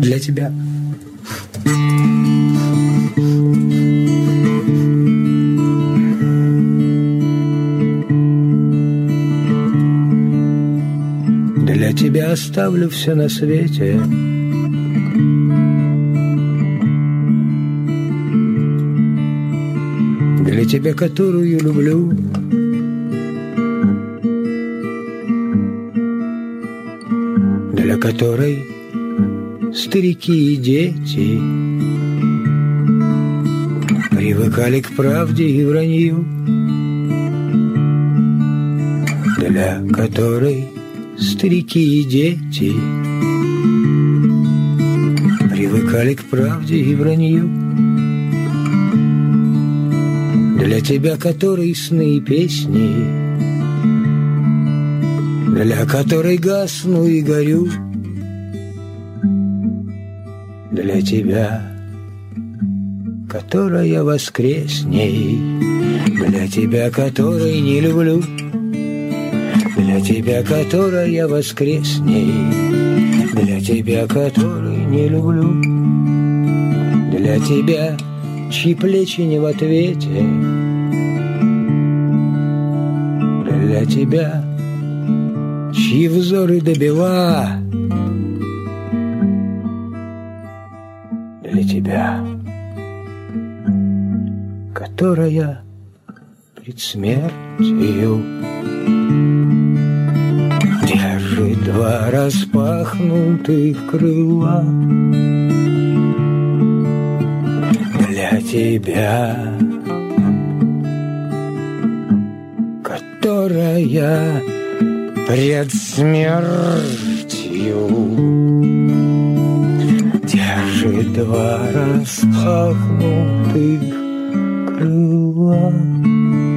для тебя. Для тебя оставлю все на свете. Для тебя, которую люблю. Для которой старики и дети привыкали к правде и вранью. Для которой старики и дети привыкали к правде и вранью. Для тебя, который сны и песни, для которой гасну и горю. Для тебя, которая воскресней, для тебя, которой не люблю. Для тебя, которая воскресней, для тебя, которой не люблю. Для тебя, чьи плечи не в ответе, для тебя, чьи взоры до бела, для тебя, которая пред смертью держит два распахнутых крыла. Для тебя, которая пред смертью держит два распахнутых крыла.